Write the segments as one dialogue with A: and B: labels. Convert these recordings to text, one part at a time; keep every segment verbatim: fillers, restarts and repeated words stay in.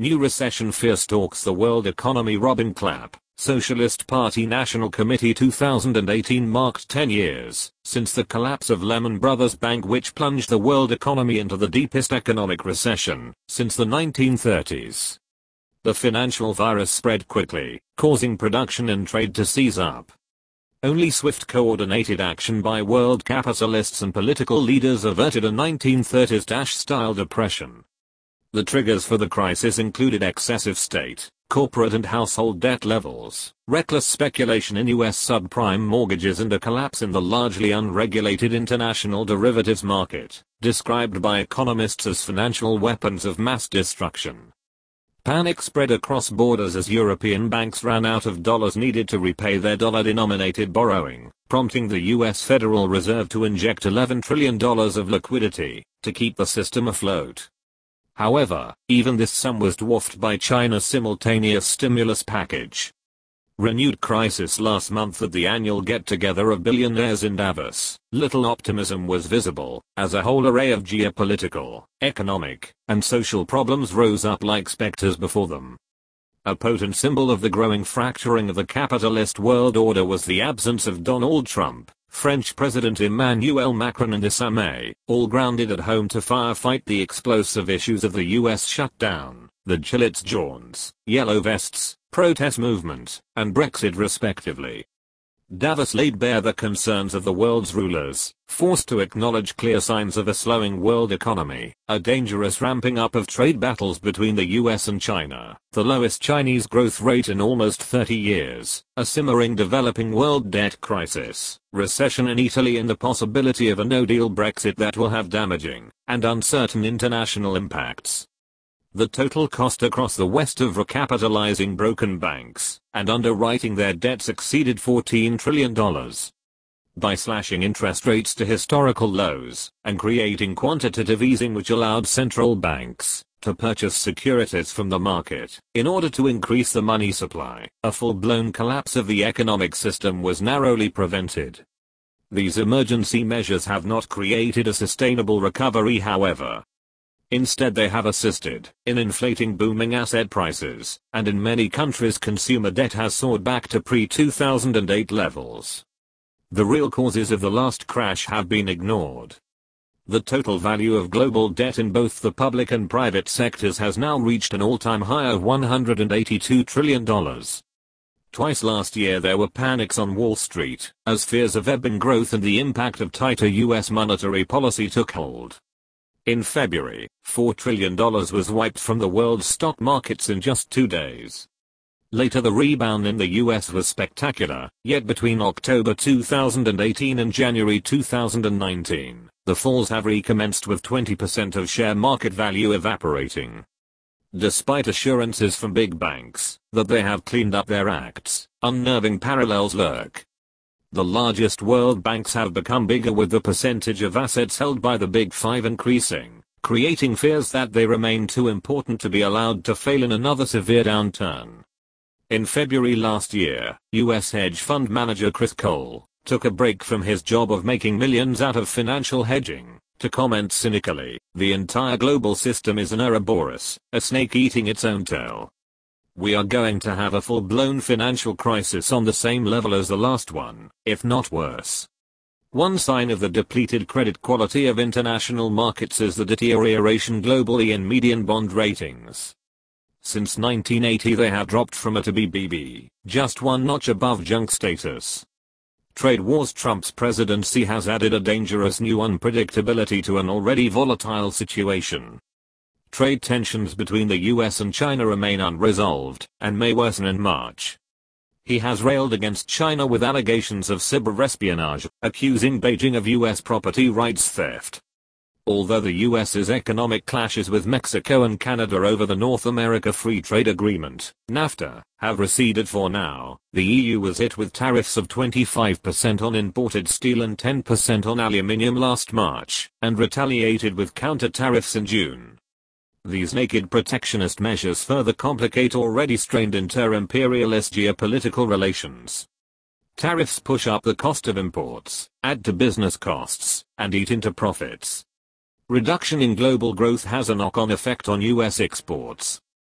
A: New recession fear stalks the world economy. Robin Clapp, Socialist Party National Committee. two thousand eighteen marked ten years since the collapse of Lehman Brothers Bank, which plunged the world economy into the deepest economic recession since the nineteen thirties. The financial virus spread quickly, causing production and trade to seize up. Only swift coordinated action by world capitalists and political leaders averted a nineteen thirties-style depression. The triggers for the crisis included excessive state, corporate and household debt levels, reckless speculation in U S subprime mortgages, and a collapse in the largely unregulated international derivatives market, described by economists as financial weapons of mass destruction. Panic spread across borders as European banks ran out of dollars needed to repay their dollar-denominated borrowing, prompting the U S Federal Reserve to inject eleven trillion dollars of liquidity to keep the system afloat. However, even this sum was dwarfed by China's simultaneous stimulus package. Renewed crisis last month at the annual get-together of billionaires in Davos. Little optimism was visible, as a whole array of geopolitical, economic, and social problems rose up like specters before them. A potent symbol of the growing fracturing of the capitalist world order was the absence of Donald Trump, French President Emmanuel Macron, and Theresa May, all grounded at home to firefight the explosive issues of the U S shutdown, the Gilets Jaunes, Yellow Vests, protest movement, and Brexit respectively. Davos laid bare the concerns of the world's rulers, forced to acknowledge clear signs of a slowing world economy, a dangerous ramping up of trade battles between the U S and China, the lowest Chinese growth rate in almost thirty years, a simmering developing world debt crisis, recession in Italy, and the possibility of a no-deal Brexit that will have damaging and uncertain international impacts. The total cost across the West of recapitalizing broken banks and underwriting their debts exceeded fourteen trillion dollars. By slashing interest rates to historical lows and creating quantitative easing which allowed central banks to purchase securities from the market in order to increase the money supply, a full-blown collapse of the economic system was narrowly prevented. These emergency measures have not created a sustainable recovery, however. Instead, they have assisted in inflating booming asset prices, and in many countries consumer debt has soared back to pre two thousand eight levels. The real causes of the last crash have been ignored. The total value of global debt in both the public and private sectors has now reached an all-time high of one hundred eighty-two trillion dollars. Twice last year there were panics on Wall Street, as fears of ebbing growth and the impact of tighter U S monetary policy took hold. In February, four trillion dollars was wiped from the world's stock markets in just two days. Later the rebound in the U S was spectacular, yet between October two thousand eighteen and January two thousand nineteen, the falls have recommenced with twenty percent of share market value evaporating. Despite assurances from big banks that they have cleaned up their acts, unnerving parallels lurk. The largest world banks have become bigger, with the percentage of assets held by the Big Five increasing, creating fears that they remain too important to be allowed to fail in another severe downturn. In February last year, U S hedge fund manager Chris Cole took a break from his job of making millions out of financial hedging to comment cynically, "The entire global system is an Ouroboros, a snake eating its own tail. We are going to have a full-blown financial crisis on the same level as the last one, if not worse." One sign of the depleted credit quality of international markets is the deterioration globally in median bond ratings. Since nineteen eighty they have dropped from A to B B B, just one notch above junk status. Trade wars. Trump's presidency has added a dangerous new unpredictability to an already volatile situation. Trade tensions between the U S and China remain unresolved and may worsen in March. He has railed against China with allegations of cyber-espionage, accusing Beijing of U S property rights theft. Although the US's economic clashes with Mexico and Canada over the North America Free Trade Agreement, NAFTA, have receded for now, the E U was hit with tariffs of twenty-five percent on imported steel and ten percent on aluminium last March, and retaliated with counter-tariffs in June. These naked protectionist measures further complicate already strained inter-imperialist geopolitical relations. Tariffs push up the cost of imports, add to business costs, and eat into profits. Reduction in global growth has a knock-on effect on U S exports.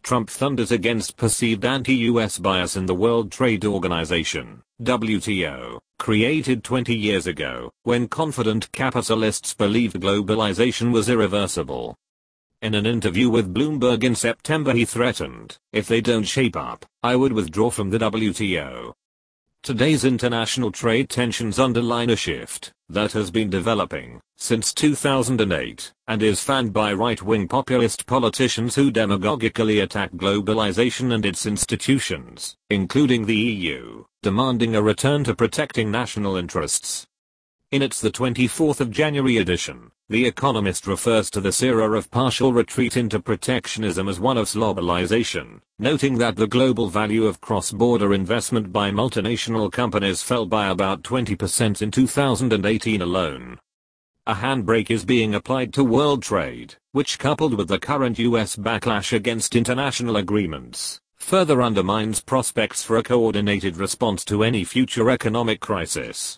A: Trump thunders against perceived anti-U S bias in the World Trade Organization, W T O, created twenty years ago, when confident capitalists believed globalization was irreversible. In an interview with Bloomberg in September, he threatened, "If they don't shape up, I would withdraw from the W T O." Today's international trade tensions underline a shift that has been developing since two thousand eight and is fanned by right-wing populist politicians who demagogically attack globalization and its institutions, including the E U, demanding a return to protecting national interests. In its the twenty-fourth of January edition, The Economist refers to this era of partial retreat into protectionism as one of globalization, noting that the global value of cross-border investment by multinational companies fell by about twenty percent in two thousand eighteen alone. A handbrake is being applied to world trade, which, coupled with the current U S backlash against international agreements, further undermines prospects for a coordinated response to any future economic crisis.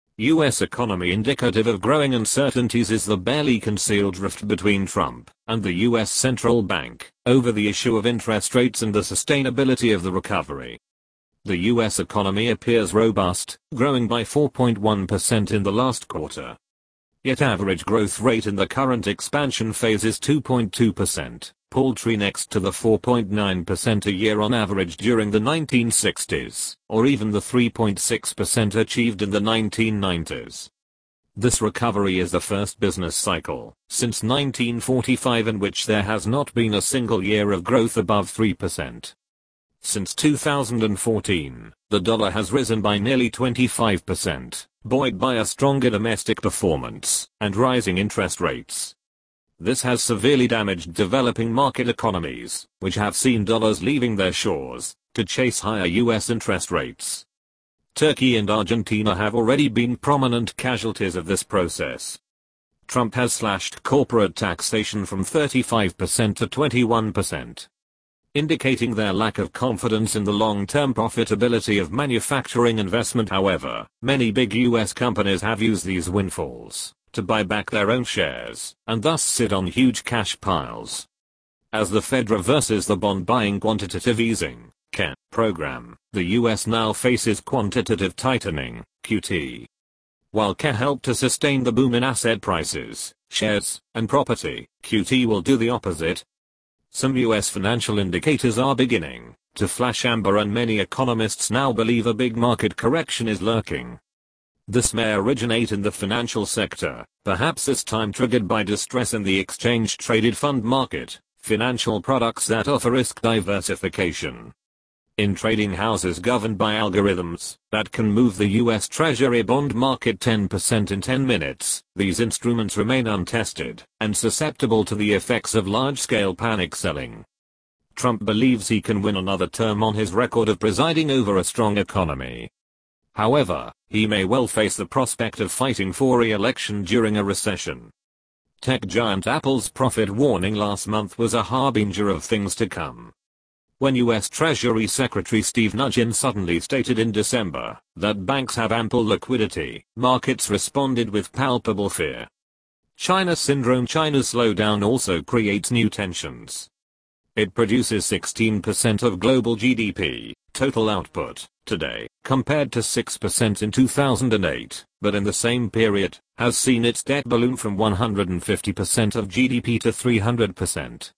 A: U S economy indicative of growing uncertainties is the barely concealed rift between Trump and the U S central bank over the issue of interest rates and the sustainability of the recovery. The U S economy appears robust, growing by four point one percent in the last quarter. Yet average growth rate in the current expansion phase is two point two percent, paltry next to the four point nine percent a year on average during the nineteen sixties, or even the three point six percent achieved in the nineteen nineties. This recovery is the first business cycle since nineteen forty-five in which there has not been a single year of growth above three percent. Since two thousand fourteen, the dollar has risen by nearly twenty-five percent, buoyed by a stronger domestic performance and rising interest rates. This has severely damaged developing market economies, which have seen dollars leaving their shores to chase higher U S interest rates. Turkey and Argentina have already been prominent casualties of this process. Trump has slashed corporate taxation from thirty-five percent to twenty-one percent. Indicating their lack of confidence in the long-term profitability of manufacturing investment. However, many big U S companies have used these windfalls to buy back their own shares, and thus sit on huge cash piles. As the Fed reverses the bond buying quantitative easing (Q E program, the U S now faces quantitative tightening (Q T). While Q E helped to sustain the boom in asset prices, shares, and property, Q T will do the opposite. Some U S financial indicators are beginning to flash amber, and many economists now believe a big market correction is lurking. This may originate in the financial sector, perhaps this time triggered by distress in the exchange-traded fund market, financial products that offer risk diversification. In trading houses governed by algorithms that can move the U S Treasury bond market ten percent in ten minutes, these instruments remain untested and susceptible to the effects of large-scale panic selling. Trump believes he can win another term on his record of presiding over a strong economy. However, he may well face the prospect of fighting for re-election during a recession. Tech giant Apple's profit warning last month was a harbinger of things to come. When U S Treasury Secretary Steve Mnuchin suddenly stated in December that banks have ample liquidity, markets responded with palpable fear. China syndrome. China's slowdown also creates new tensions. It produces sixteen percent of global G D P, total output, today, compared to six percent in two thousand eight, but in the same period, has seen its debt balloon from one hundred fifty percent of G D P to three hundred percent.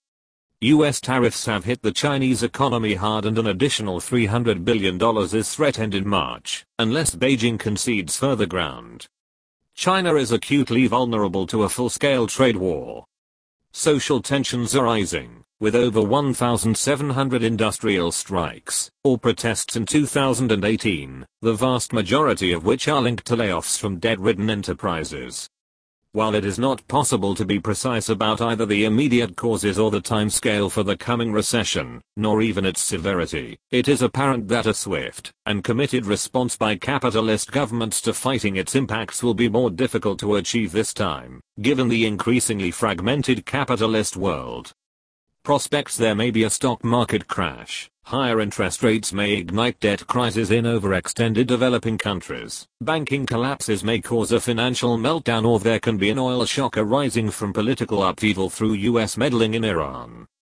A: U S tariffs have hit the Chinese economy hard, and an additional three hundred billion dollars is threatened in March, unless Beijing concedes further ground. China is acutely vulnerable to a full-scale trade war. Social tensions are rising, with over one thousand seven hundred industrial strikes or protests in two thousand eighteen, the vast majority of which are linked to layoffs from debt-ridden enterprises. While it is not possible to be precise about either the immediate causes or the timescale for the coming recession, nor even its severity, it is apparent that a swift and committed response by capitalist governments to fighting its impacts will be more difficult to achieve this time, given the increasingly fragmented capitalist world. Prospects: there may be a stock market crash. Higher interest rates may ignite debt crises in overextended developing countries. Banking collapses may cause a financial meltdown, or there can be an oil shock arising from political upheaval through U S meddling in Iran.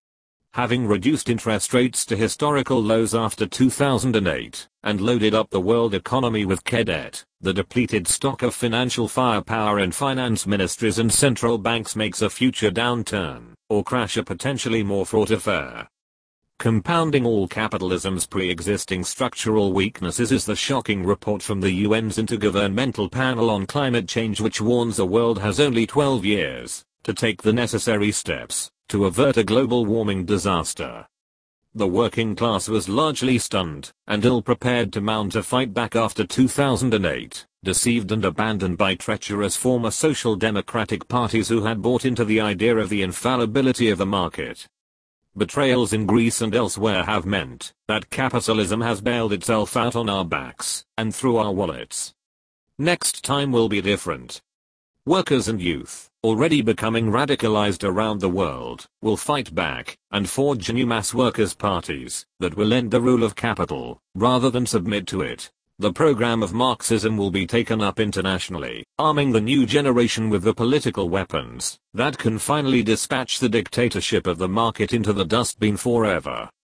A: having reduced interest rates to historical lows after two thousand eight, and loaded up the world economy with debt. The depleted stock of financial firepower in finance ministries and central banks makes a future downturn, or crash a potentially more fraught affair. Compounding all capitalism's pre-existing structural weaknesses is the shocking report from the U N's Intergovernmental Panel on Climate Change, which warns the world has only twelve years to take the necessary steps to avert a global warming disaster. The working class was largely stunned and ill-prepared to mount a fight back after two thousand eight, deceived and abandoned by treacherous former social democratic parties who had bought into the idea of the infallibility of the market. Betrayals in Greece and elsewhere have meant that capitalism has bailed itself out on our backs and through our wallets. Next time will be different. Workers and youth, already becoming radicalized around the world, will fight back and forge new mass workers' parties that will end the rule of capital rather than submit to it. The program of Marxism will be taken up internationally, arming the new generation with the political weapons that can finally dispatch the dictatorship of the market into the dustbin forever.